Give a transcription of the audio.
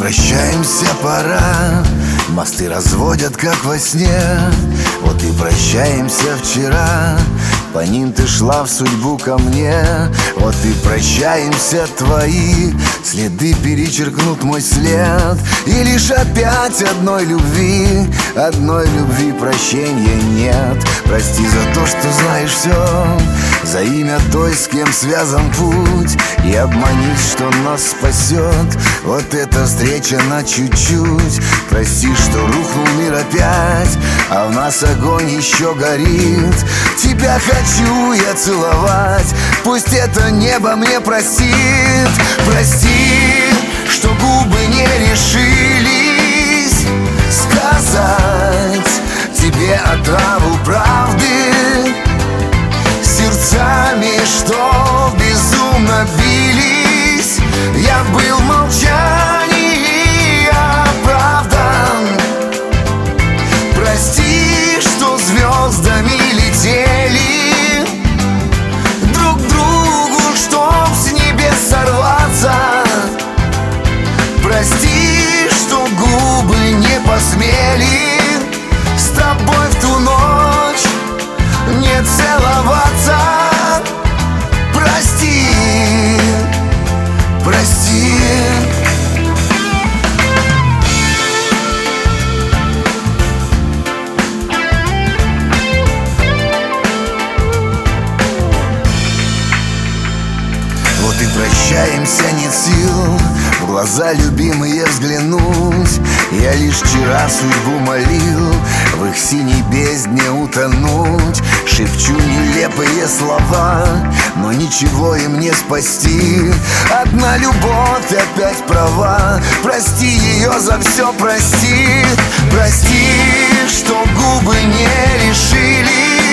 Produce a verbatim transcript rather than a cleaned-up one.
прощаемся, пора. Мосты разводят, как во сне. Вот и прощаемся вчера. По ним ты шла в судьбу ко мне. Вот и прощаемся, твои следы перечеркнут мой след. И лишь опять одной любви, одной любви прощения нет. Прости за то, что знаешь все, за имя той, с кем связан путь. И обманись, что нас спасет вот эта встреча на чуть-чуть. Прости, что рухнул мир опять, а в нас огонь еще горит. Тебя хочу я целовать, пусть это небо мне простит. Прости, что губы не решились сказать тебе отраву правды. Сердцами, что безумно бились, я был в молчании оправдан. Прости, что звездами летели друг к другу, чтоб с небес сорваться. Прости, что губы не посмели с тобой в ту ночь не целоваться. Прости, прости. Вот и прощаемся, нет сил в глаза любимые взглянуть. Я лишь вчера судьбу молил в их синей бездне утонуть. Шепчу нелепые слова, но ничего им не спасти. Одна любовь опять права, прости ее за все, прости. Прости, что губы не решили